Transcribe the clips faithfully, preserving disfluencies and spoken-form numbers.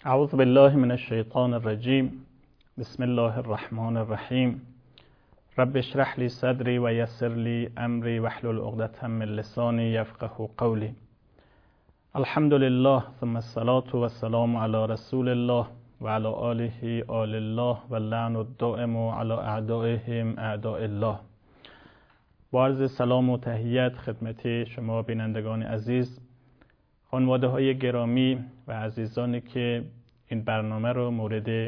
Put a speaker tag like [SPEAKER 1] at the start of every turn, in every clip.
[SPEAKER 1] اعوذ بالله من الشیطان الرجیم. بسم الله الرحمن الرحیم. رب اشرح لی صدری و یسر لی امری واحلل عقدة من لسانی یفقهوا قولی. الحمد لله ثم الصلاة والسلام علی رسول الله و علی آله آل الله و اللعن الدائم علی اعدائهم اعداء الله. با عرض سلام و تحیت خدمت شما بینندگان عزیز، خانواده های گرامی و عزیزانی که این برنامه رو مورد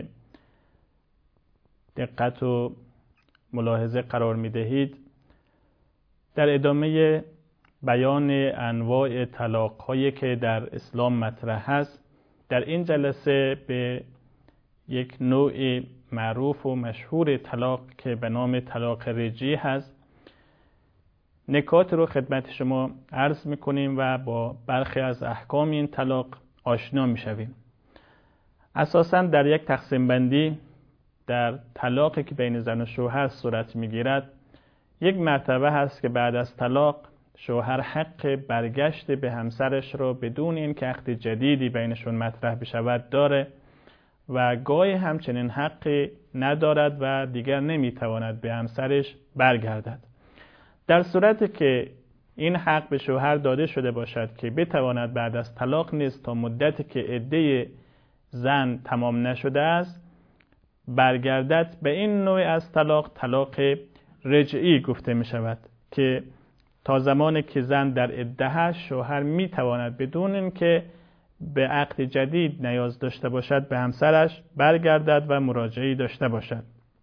[SPEAKER 1] دقت و ملاحظه قرار می دهید، در ادامه بیان انواع طلاق هایی که در اسلام مطرح هست، در این جلسه به یک نوع معروف و مشهور طلاق که به نام طلاق رجعی هست نکات رو خدمت شما عرض میکنیم و با برخی از احکام این طلاق آشنا میشویم. اساساً در یک تقسیم بندی در طلاقی که بین زن و شوهر صورت میگیرد، یک مرتبه هست که بعد از طلاق شوهر حق برگشت به همسرش رو بدون این که عقد جدیدی بینشون مطرح بشود داره و گاهی همچنین حقی ندارد و دیگر نمیتواند به همسرش برگردد. در صورتی که این حق به شوهر داده شده باشد که بتواند بعد از طلاق نیز تا مدتی که عده زن تمام نشده است برگردد، به این نوع از طلاق طلاق رجعی گفته می شود که تا زمانی که زن در عده‌اش شوهر می تواند بدون اینکه به عقد جدید نیاز داشته باشد به همسرش برگردد و مراجعه‌ای داشته باشد.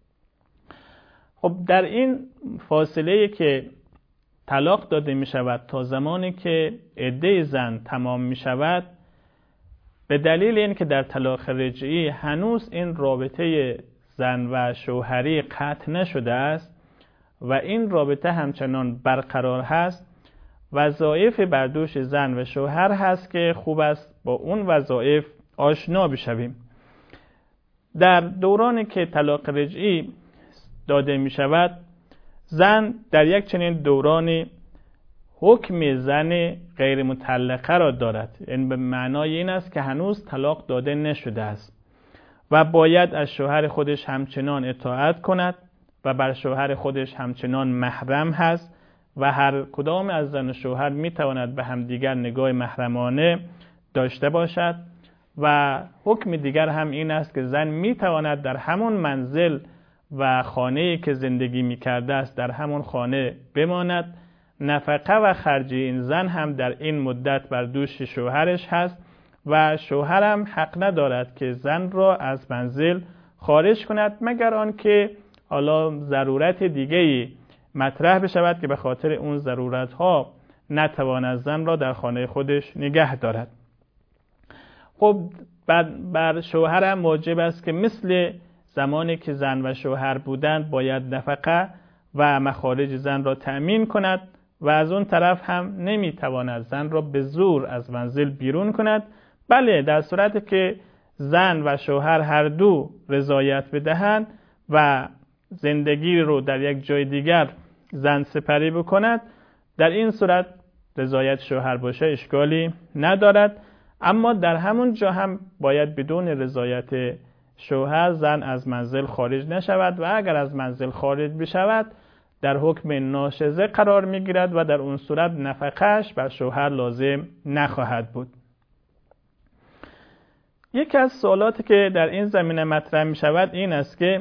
[SPEAKER 1] خب در این فاصله که طلاق داده می شود تا زمانی که عده زن تمام می شود، به دلیل این که در طلاق رجعی هنوز این رابطه زن و شوهری قطع نشده است و این رابطه همچنان برقرار هست، وظایف بر دوش زن و شوهر هست که خوب است با اون وظایف آشنا بشویم. در دورانی که طلاق رجعی داده می شود، زن در یک چنین دورانی حکم زن غیر مطلقه را دارد. این به معنای این است که هنوز طلاق داده نشده است و باید از شوهر خودش همچنان اطاعت کند و بر شوهر خودش همچنان محرم هست و هر کدام از زن و شوهر می تواند به همدیگر نگاه محرمانه داشته باشد. و حکم دیگر هم این است که زن می تواند در همون منزل و خانه‌ای که زندگی می‌کرده است در همون خانه بماند. نفقه و خرجی این زن هم در این مدت بر دوش شوهرش هست و شوهر هم حق ندارد که زن را از منزل خارج کند مگر آنکه حالا ضرورت دیگه‌ای مطرح بشود که به خاطر اون ضرورت‌ها نتواند زن را در خانه خودش نگه دارد. خب بر شوهر هم واجب است که مثل زمانی که زن و شوهر بودند باید نفقه و مخارج زن را تأمین کند و از اون طرف هم نمیتواند زن را به زور از منزل بیرون کند. بله، در صورتی که زن و شوهر هر دو رضایت بدهند و زندگی رو در یک جای دیگر زن سپری بکند، در این صورت رضایت شوهر باشه اشکالی ندارد. اما در همون جا هم باید بدون رضایت شوهر زن از منزل خارج نشود و اگر از منزل خارج بشود در حکم ناشزه قرار می گیرد و در اون صورت نفقهش بر شوهر لازم نخواهد بود. یکی از سوالاتی که در این زمینه مطرح می شود این است که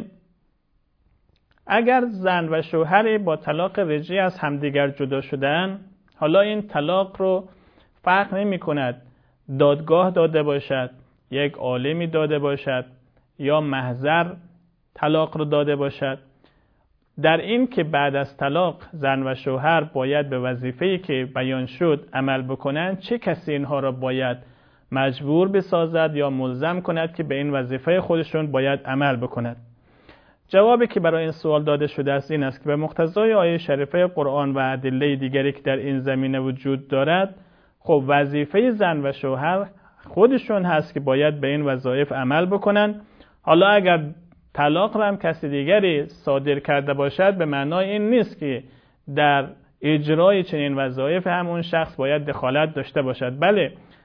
[SPEAKER 1] اگر زن و شوهری با طلاق رجعی از همدیگر جدا شدن، حالا این طلاق رو فرق نمی کند دادگاه داده باشد، یک عالمی داده باشد یا محضر طلاق رو داده باشد، در این که بعد از طلاق زن و شوهر باید به وظیفه‌ای که بیان شد عمل بکنند، چه کسی اینها را باید مجبور بسازد یا ملزم کند که به این وظیفه خودشون باید عمل بکند؟ جوابی که برای این سوال داده شده است این است که به مقتضای آیه شریفه قرآن و ادله دیگری که در این زمینه وجود دارد، خب وظیفه زن و شوهر خودشون هست که باید به این وظایف عمل بکنن. حالا اگر طلاق را هم کسی دیگری صادر کرده باشد به معنای این نیست که در اجرای چنین وظایف هم اون شخص باید دخالت داشته باشد. بله،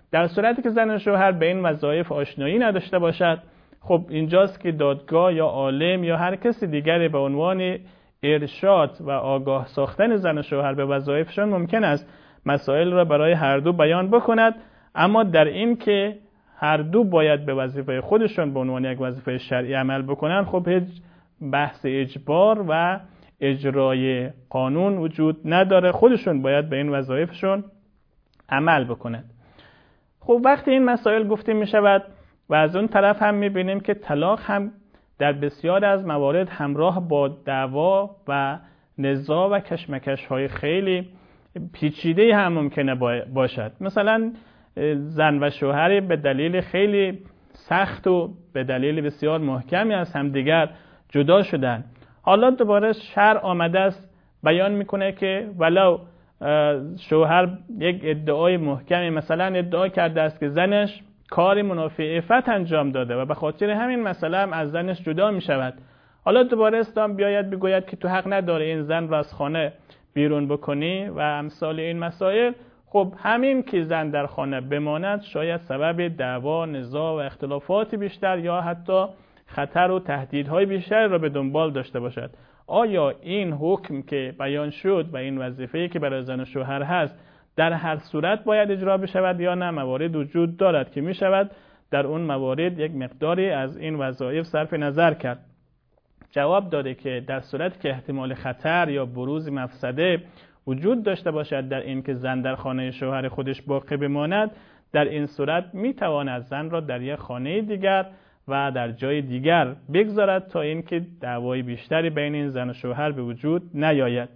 [SPEAKER 1] در صورتی که زن و شوهر به این وظایف آشنایی نداشته باشد، خب اینجاست که دادگاه یا عالم یا هر کسی دیگری به عنوان ارشاد و آگاه ساختن زن و شوهر به وظایفشان ممکن است مسائل را برای هر دو بیان بکند، اما در این که هر دو باید به وظیفه خودشان به عنوان یک وظیفه شرعی عمل بکنند، خب هیچ بحث اجبار و اجرای قانون وجود نداره، خودشون باید به این وظایفشون عمل بکنند. خب وقتی این مسائل گفته می شود و از اون طرف هم می بینیم که طلاق هم در بسیار از موارد همراه با دعوا و نزاع و کشمکش های خیلی پیچیده هم ممکنه باشد. مثلا زن و شوهری به دلیل خیلی سخت و به دلیل بسیار محکمی از همدیگر جدا شدن، حالا دوباره شرع آمده است بیان میکنه که ولو شوهر یک ادعای محکمی مثلا ادعا کرده است که زنش کاری منافی عفت انجام داده و به خاطر همین مسئله هم از زنش جدا می شود، حالا دوباره اسلام بیاید بگوید که تو حق نداره این زن را از خانه بیرون بکنی و امثال این مسائل. خب همین که زن در خانه بماند شاید سبب دعوا، نزاع و اختلافات بیشتر یا حتی خطر و تهدیدهای بیشتر را به دنبال داشته باشد. آیا این حکم که بیان شد و این وظیفه‌ای که برای زن و شوهر هست در هر صورت باید اجرا بشود یا نه؟ موارد وجود دارد که می شود در اون موارد یک مقداری از این وظایف صرف نظر کرد. جواب داده که در صورتی که احتمال خطر یا بروز مفسده وجود داشته باشد در این که زن در خانه شوهر خودش باقی بماند، در این صورت می تواند زن را در یک خانه دیگر و در جای دیگر بگذارد تا اینکه دعوای بیشتری بین این زن و شوهر به وجود نیاید.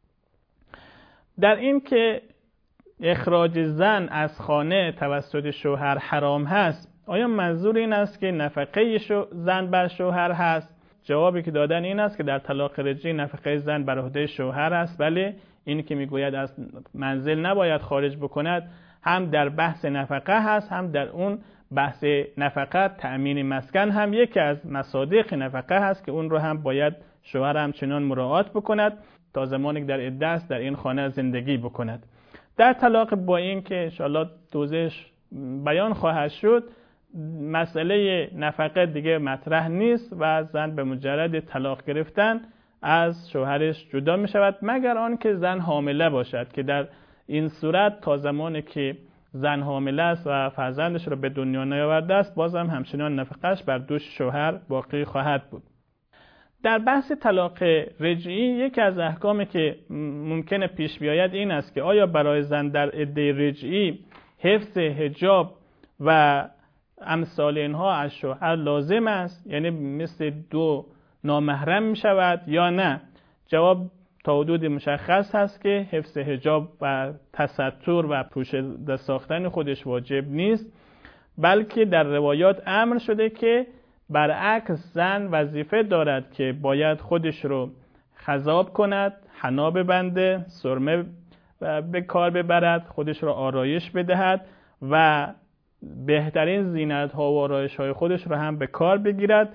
[SPEAKER 1] در این که اخراج زن از خانه توسط شوهر حرام هست، آیا منظور این است که نفقه زن بر شوهر هست؟ جوابی که دادن این است که در طلاق رجعی نفقه زن بر عهده شوهر است، ولی این که میگوید از منزل نباید خارج بکند هم در بحث نفقه هست، هم در اون بحث نفقه تأمین مسکن هم یکی از مصادیق نفقه هست که اون رو هم باید شوهر همچنان مراعات بکند تا زمانی که در عده است در این خانه زندگی بکند. در طلاق با این که انشاءالله توضیحش بیان خواهد شد، مسئله نفقه دیگه مطرح نیست و زن به مجرد طلاق گرفتن از شوهرش جدا می شود، مگر آن که زن حامله باشد که در این صورت تا زمانی که زن حامله است و فرزندش را به دنیا نیاورده است بازم همچنان نفقهش بر دوش شوهر باقی خواهد بود. در بحث طلاق رجعی یکی از احکامی که ممکنه پیش بیاید این است که آیا برای زن در عده رجعی حفظ حجاب و امثال اینها از شوهر لازم است، یعنی مثل دو نامحرم می شود یا نه؟ جواب تا حدود مشخص هست که حفظ حجاب و تستر و پوشیده ساختن خودش واجب نیست، بلکه در روایات امر شده که برعکس زن وظیفه دارد که باید خودش رو خضاب کند، حنا ببنده، سرمه به کار ببرد، خودش رو آرایش بدهد و بهترین زینت ها و آرایش های خودش رو هم به کار بگیرد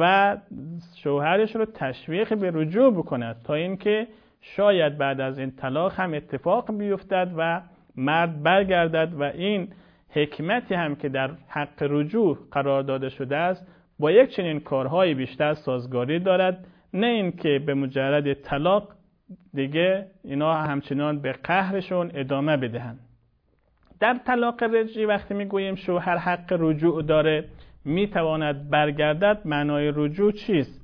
[SPEAKER 1] و شوهرش رو تشویق به رجوع بکند تا اینکه شاید بعد از این طلاق هم اتفاق بیفتد و مرد برگردد و این حکمتی هم که در حق رجوع قرار داده شده است با یک چنین کارهای بیشتر سازگاری دارد، نه این که به مجرد طلاق دیگه اینا همچنان به قهرشون ادامه بدهند. در طلاق رجعی وقتی میگوییم شوهر حق رجوع داره، میتواند برگردد، معنای رجوع چیست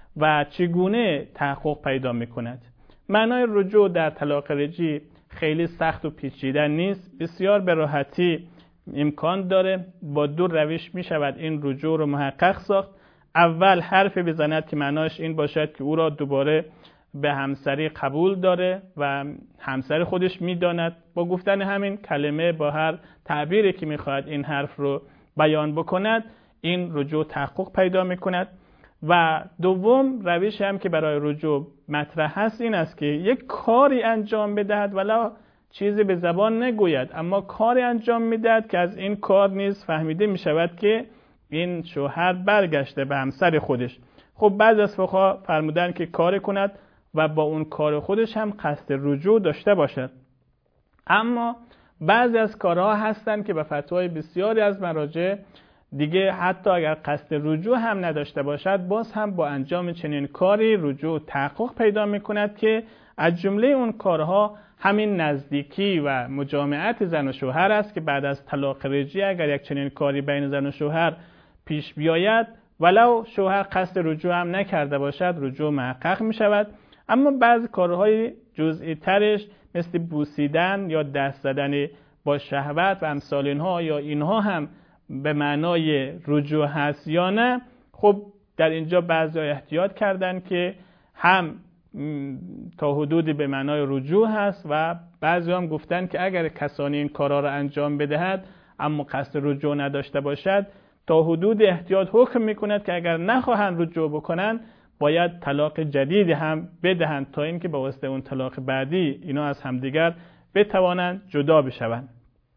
[SPEAKER 1] و چگونه تحقق پیدا میکند؟ معنای رجوع در طلاق رجعی خیلی سخت و پیچیده نیست، بسیار به راحتی امکان داره. با دو روش می شود این رجوع رو محقق ساخت. اول حرف بزند که معناش این باشد که او را دوباره به همسری قبول داره و همسر خودش می داند. با گفتن همین کلمه با هر تعبیری که می خواهد این حرف رو بیان بکند این رجوع تحقق پیدا می کند. و دوم روش هم که برای رجوع مطرح هست این است که یک کاری انجام بدهد، ولی چیزی به زبان نگوید، اما کاری انجام میدهد که از این کار نیز فهمیده می شود که این شوهر برگشته به همسر خودش. خب بعضی از فقها فرمودن که کار کند و با اون کار خودش هم قصد رجوع داشته باشد. اما بعضی از کارها هستن که به فتوای بسیاری از مراجع دیگه حتی اگر قصد رجوع هم نداشته باشد باز هم با انجام چنین کاری رجوع تحقق پیدا میکند که از جمله اون کارها همین نزدیکی و مجامعت زن و شوهر است که بعد از طلاق رجعی اگر یک چنین کاری بین زن و شوهر پیش بیاید ولو شوهر قصد رجوع هم نکرده باشد رجوع محقق می شود. اما بعضی کارهای جزئی ترش مثل بوسیدن یا دست زدن با شهوت و امثال اینها یا اینها هم به معنای رجوع هست یا نه، خب در اینجا بعضی احتیاط کردن که هم تا حدودی به معنای رجوع هست و بعضی هم گفتن که اگر کسانی این کارا را انجام بدهد اما قصد رجوع نداشته باشد تا حدود احتیاط حکم میکند که اگر نخواهند رجوع بکنن باید طلاق جدیدی هم بدهند تا اینکه با واسطه اون طلاق بعدی اینا از همدیگر بتوانند جدا بشوند.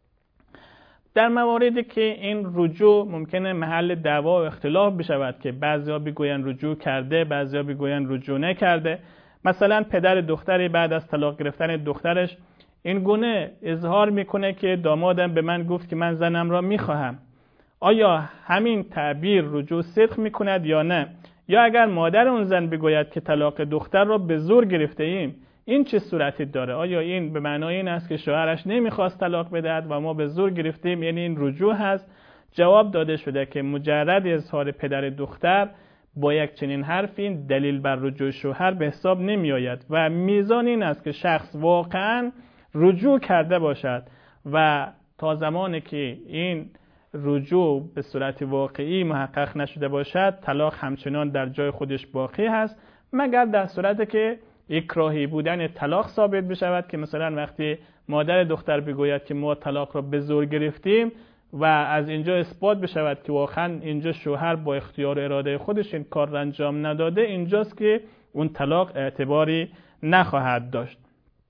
[SPEAKER 1] در مواردی که این رجوع ممکنه محل دعوا و اختلاف بشود که بعضیا بگویند رجوع کرده بعضیا بگویند رجوع نکرده، مثلا پدر دختری بعد از طلاق گرفتن دخترش این گونه اظهار میکنه که دامادم به من گفت که من زنم را میخواهم، آیا همین تعبیر رجوع صدق میکند یا نه؟ یا اگر مادر اون زن بگوید که طلاق دختر را به زور گرفته ایم این چه صورتی داره؟ آیا این به معنای این است که شوهرش نمیخواست طلاق بدهد و ما به زور گرفتیم یعنی این رجوع هست؟ جواب داده شده که مجرد اظهار پدر دختر با یک چنین حرفی دلیل بر رجوع شوهر به حساب نمی آید و میزان این است که شخص واقعا رجوع کرده باشد و تا زمانی که این رجوع به صورت واقعی محقق نشده باشد طلاق همچنان در جای خودش باقی هست، مگر در صورتی که اکراهی بودن طلاق ثابت بشود که مثلا وقتی مادر دختر بگوید که ما طلاق را به زور گرفتیم و از اینجا اثبات بشود که واقعا اینجا شوهر با اختیار اراده خودش این کار را انجام نداده، اینجاست که اون طلاق اعتباری نخواهد داشت.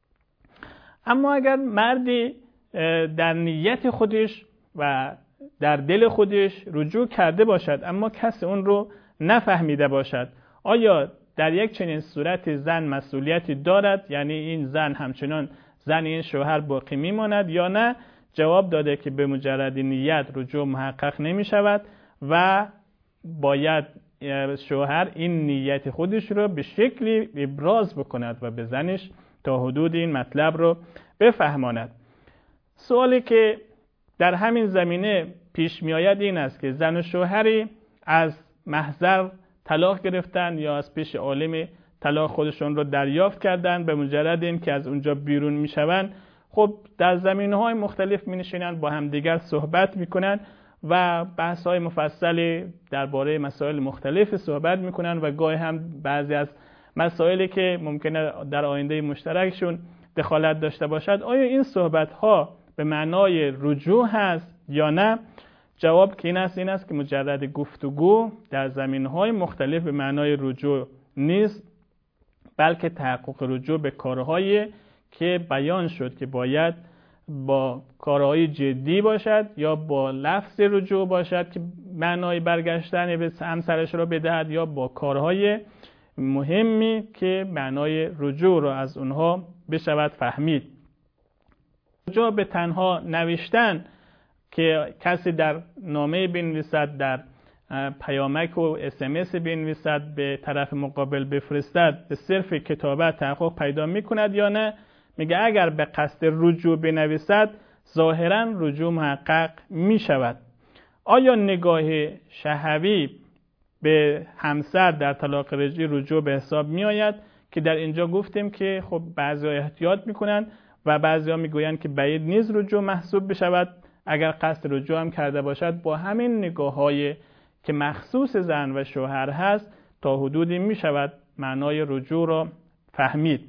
[SPEAKER 1] اما اگر مردی در نیت خودش و در دل خودش رجوع کرده باشد اما کسی اون رو نفهمیده باشد، آیا در یک چنین صورت زن مسئولیتی دارد؟ یعنی این زن همچنان زن این شوهر باقی میماند یا نه؟ جواب داده که به مجرد نیت رجوع محقق نمی شود و باید شوهر این نیت خودش رو به شکلی ابراز بکند و به زنش تا حدود این مطلب رو بفهماند. سوالی که در همین زمینه پیش می آید این است که زن و شوهری از محضر طلاق گرفتن یا از پیش عالم طلاق خودشون رو دریافت کردن، به مجرد این که از اونجا بیرون می شوند خب در زمینه‌های مختلف می نشینند با همدیگر صحبت می کنند و بحث‌های مفصلی درباره مسائل مختلف صحبت می کنند و گاهی هم بعضی از مسائلی که ممکنه در آینده مشترکشون دخالت داشته باشد آیا این صحبت‌ها به معنای رجوع هست یا نه؟ جواب که این است این است که مجرد گفتگو در زمینه‌های مختلف به معنای رجوع نیست، بلکه تحقق رجوع به کارهایی که بیان شد که باید با کارهای جدی باشد یا با لفظ رجوع باشد که معنای برگشتن به همسرش را بدهد یا با کارهای مهمی که معنای رجوع را از اونها بشود فهمید. رجوع به تنها نوشتن که کسی در نامه بنویسد، در پیامک و اس ام اس بنویسد به طرف مقابل بفرستد به صرف کتابت تحقق پیدا میکند یا نه؟ میگه اگر به قصد رجوع بنویسد ظاهرا رجوع محقق میشود. آیا نگاه شهوی به همسر در طلاق رجعی رجوع به حساب میآید؟ که در اینجا گفتیم که خب بعضی احتیاط میکنن و بعضی ها میگویند که بعید نیست رجوع محسوب بشود. اگر قصد رجوع هم کرده باشد با همین نگاه های که مخصوص زن و شوهر هست تا حدودی می شود معنای رجوع را فهمید.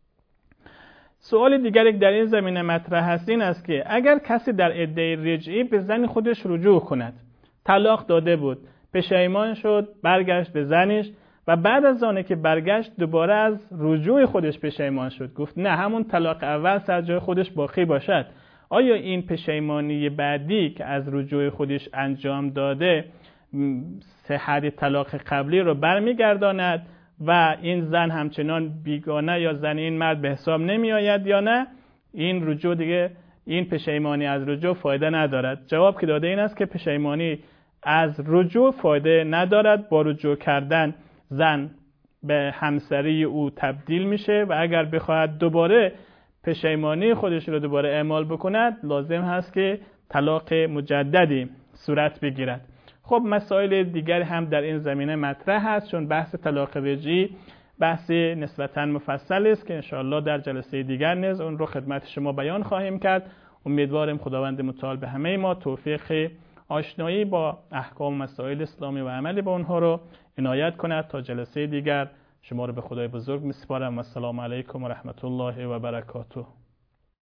[SPEAKER 1] سوال دیگری در این زمینه مطرح است این است که اگر کسی در عده رجعی به زن خودش رجوع کند، طلاق داده بود، پشیمان شد، برگشت به زنش و بعد از آنه که برگشت دوباره از رجوع خودش پشیمان شد، گفت نه همون طلاق اول سر جای خودش باقی باشد، آیا این پشیمانی بعدی که از رجوع خودش انجام داده صحت طلاق قبلی رو برمیگرداند و این زن همچنان بیگانه یا زن این مرد به حساب نمی آید یا نه؟ این رجوع دیگه این پشیمانی از رجوع فایده ندارد. جواب که داده این است که پشیمانی از رجوع فایده ندارد. با رجوع کردن زن به همسری او تبدیل میشه و اگر بخواهد دوباره پشیمانی خودش رو دوباره اعمال بکند لازم هست که طلاق مجددی صورت بگیرد. خب مسائل دیگری هم در این زمینه مطرح هست، چون بحث طلاق رجعی بحث نسبتاً مفصل است که انشاءالله در جلسه دیگر نیز اون رو خدمت شما بیان خواهیم کرد. امیدوارم خداوند متعال به همه ما توفیق آشنایی با احکام مسائل اسلامی و عمل با اونها رو عنایت کند. تا جلسه دیگر شما رو به خدای بزرگ میسپارم و السلام علیکم و رحمت الله و برکاته.